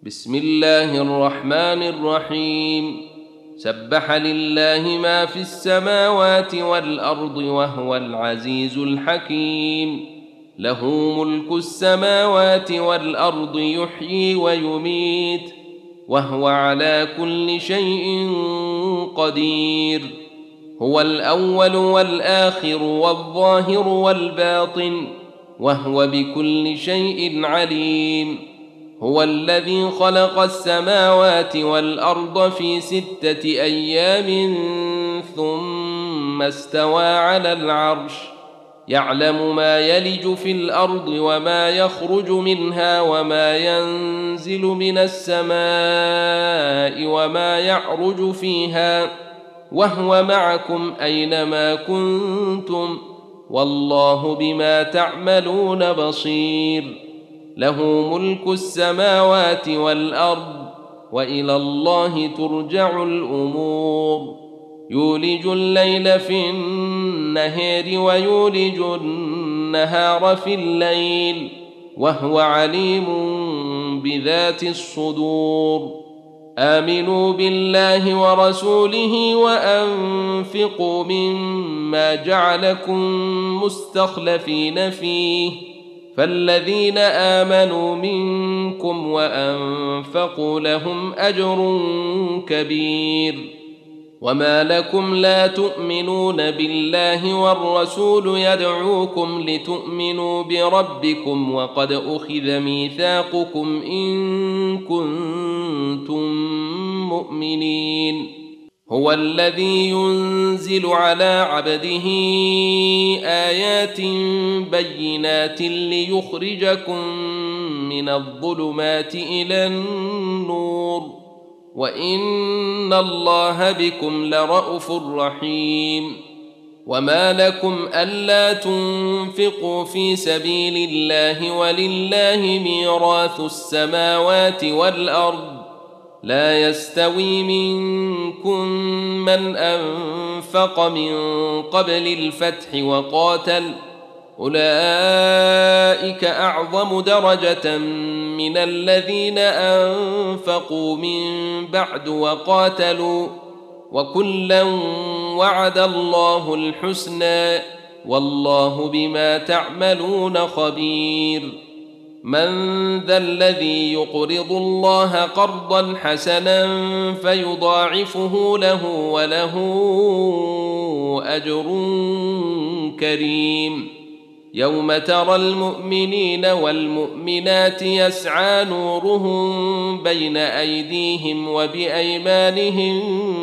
بسم الله الرحمن الرحيم. سبح لله ما في السماوات والأرض وهو العزيز الحكيم. له ملك السماوات والأرض يحيي ويميت وهو على كل شيء قدير. هو الأول والآخر والظاهر والباطن وهو بكل شيء عليم. هو الذي خلق السماوات والأرض في 6 أيام ثم استوى على العرش، يعلم ما يلج في الأرض وما يخرج منها وما ينزل من السماء وما يعرج فيها، وهو معكم أينما كنتم والله بما تعملون بصير. له ملك السماوات والأرض وإلى الله ترجع الأمور. يولج الليل في النهار ويولج النهار في الليل وهو عليم بذات الصدور. آمنوا بالله ورسوله وأنفقوا مما جعلكم مستخلفين فيه، فالذين آمنوا منكم وأنفقوا لهم أجر كبير. وما لكم لا تؤمنون بالله والرسول يدعوكم لتؤمنوا بربكم وقد أخذ ميثاقكم إن كنتم مؤمنين. هو الذي ينزل على عبده آيات بينات ليخرجكم من الظلمات إلى النور وإن الله بكم لرءوف رحيم. وما لكم ألا تنفقوا في سبيل الله ولله ميراث السماوات والأرض، لا يستوي منكم من أنفق من قبل الفتح وقاتل، أولئك أعظم درجة من الذين أنفقوا من بعد وقاتلوا، وكلا وعد الله الحسنى والله بما تعملون خبير. من ذا الذي يقرض الله قرضا حسنا فيضاعفه له وله أجر كريم. يوم ترى المؤمنين والمؤمنات يسعى نورهم بين أيديهم وبأيمانهم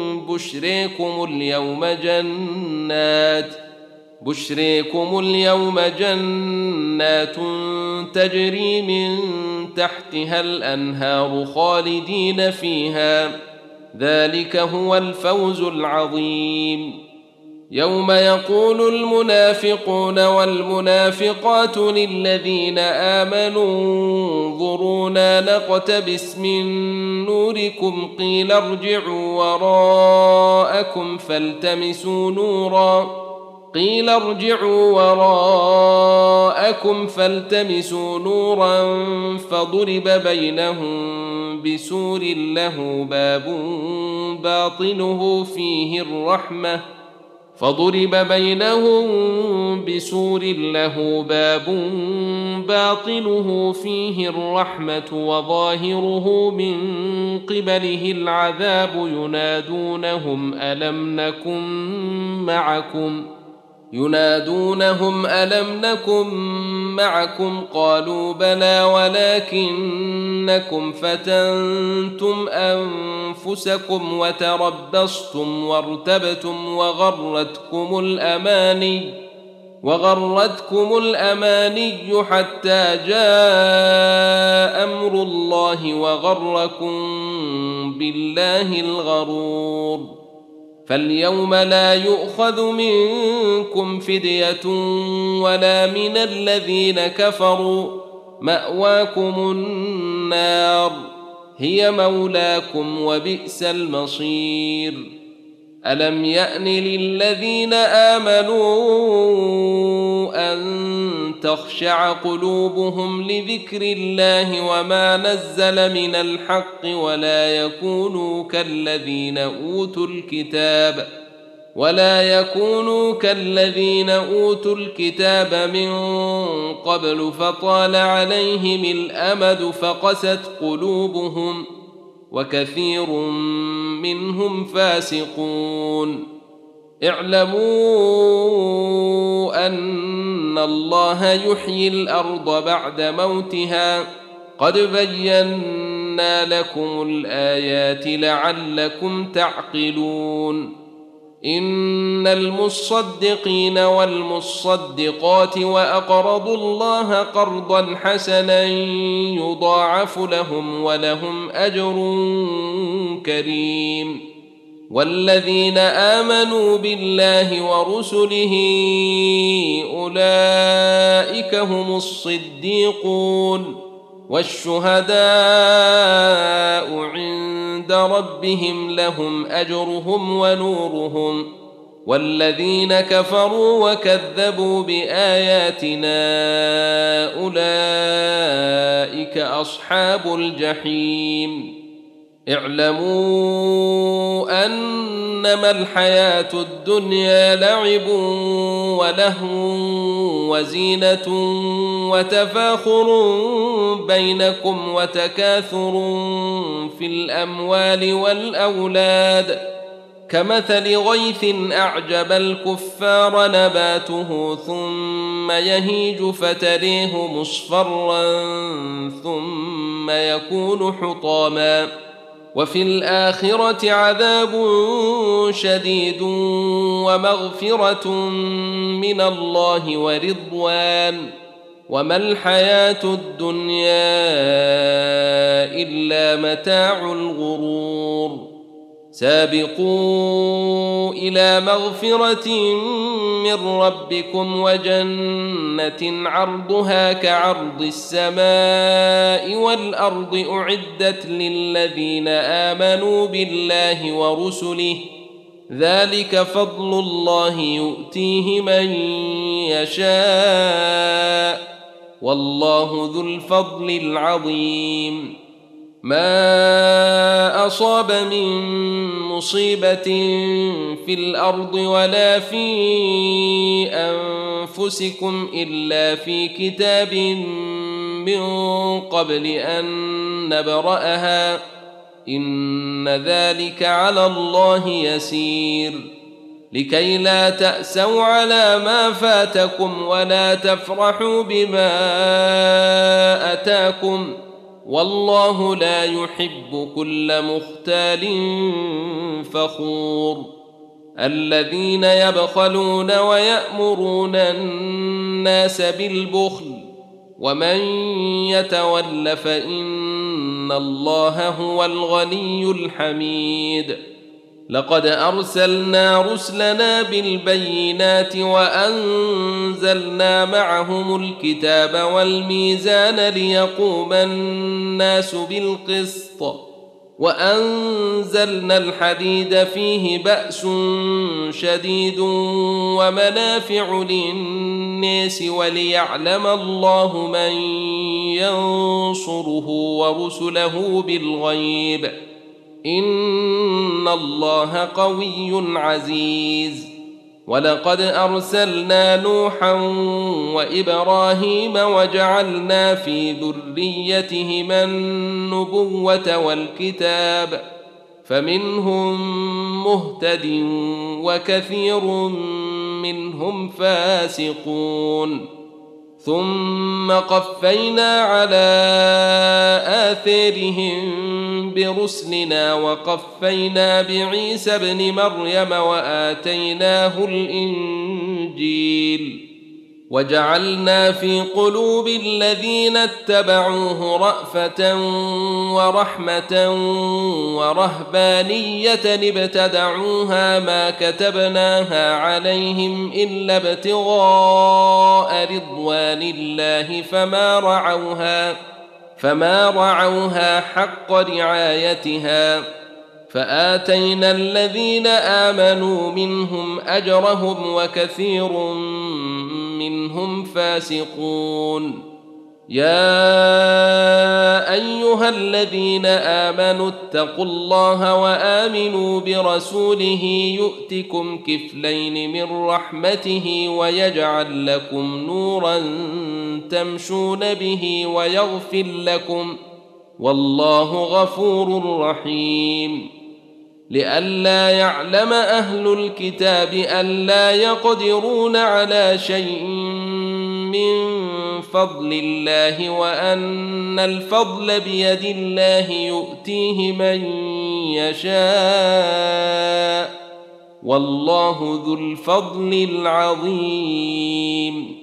بشريكم اليوم جنات تجري من تحتها الأنهار خالدين فيها، ذلك هو الفوز العظيم. يوم يقول المنافقون والمنافقات للذين آمنوا انظرونا نقتبس من نوركم قيل ارجعوا وراءكم فالتمسوا نورا فضرب بينهم بسور له باب باطنه فيه الرحمة وظاهره من قبله العذاب ينادونهم ألم نكن معكم قالوا بلى ولكنكم فتنتم أنفسكم وتربصتم وارتبتم وغرتكم الأماني حتى جاء أمر الله وغركم بالله الغرور. فاليوم لا يؤخذ منكم فدية ولا من الذين كفروا، مأواكم النار هي مولاكم وبئس المصير. ألم يأن للذين آمنوا أن تخشع قلوبهم لذكر الله وما نزل من الحق ولا يكونوا كالذين أوتوا الكتاب من قبل فطال عليهم الأمد فقست قلوبهم وكثير منهم فاسقون. اعلموا أن الله يحيي الأرض بعد موتها قد بينا لكم الآيات لعلكم تعقلون. إن المصدقين والمصدقات وأقرضوا الله قرضا حسنا يضاعف لهم ولهم أجر كريم. والذين آمنوا بالله ورسله أولئك هم الصديقون والشهداء عند ربهم لهم أجرهم ونورهم. والذين كفروا وكذبوا بآياتنا أولئك أصحاب الجحيم. اعلموا أنما الحياة الدنيا لعب ولهو وزينة وتفاخر بينكم وتكاثر في الأموال والأولاد كمثل غيث أعجب الكفار نباته ثم يهيج فتريه مصفرا ثم يكون حطاما وفي الآخرة عذاب شديد ومغفرة من الله ورضوان وما الحياة الدنيا إلا متاع الغرور. سابقوا إلى مغفرة من ربكم وجنة عرضها كعرض السماء والأرض أعدت للذين آمنوا بالله ورسله ذلك فضل الله يؤتيه من يشاء والله ذو الفضل العظيم. ما أصاب من مصيبة في الأرض ولا في أنفسكم إلا في كتاب من قبل أن نبرأها إن ذلك على الله يسير. لكي لا تأسوا على ما فاتكم ولا تفرحوا بما أتاكم والله لا يحب كل مختال فخور. الذين يبخلون ويأمرون الناس بالبخل ومن يتول فإن الله هو الغني الحميد. لقد أرسلنا رسلنا بالبينات وأنزلنا معهم الكتاب والميزان ليقوم الناس بالقسط وأنزلنا الحديد فيه بأس شديد ومنافع للناس وليعلم الله من ينصره ورسله بالغيب إن الله قوي عزيز. ولقد أرسلنا نوحا وإبراهيم وجعلنا في ذريتهما النبوة والكتاب فمنهم مهتد وكثير منهم فاسقون. ثم قفينا على آثارهم برسلنا وقفينا بعيسى ابن مريم وآتيناه الإنجيل وجعلنا في قلوب الذين اتبعوه رأفة ورحمة ورهبانية ابتدعوها ما كتبناها عليهم إلا ابتغاء رضوان الله فما رعوها حق رعايتها فآتينا الذين آمنوا منهم أجرهم وكثير منهم فاسقون. يا أيها الذين آمنوا اتقوا الله وآمنوا برسوله يؤتكم كفلين من رحمته ويجعل لكم نورا تمشون به ويغفر لكم والله غفور رحيم. لئلا يعلم أهل الكتاب ألا يقدرون على شيء من فضل الله وأن الفضل بيد الله يؤتيه من يشاء والله ذو الفضل العظيم.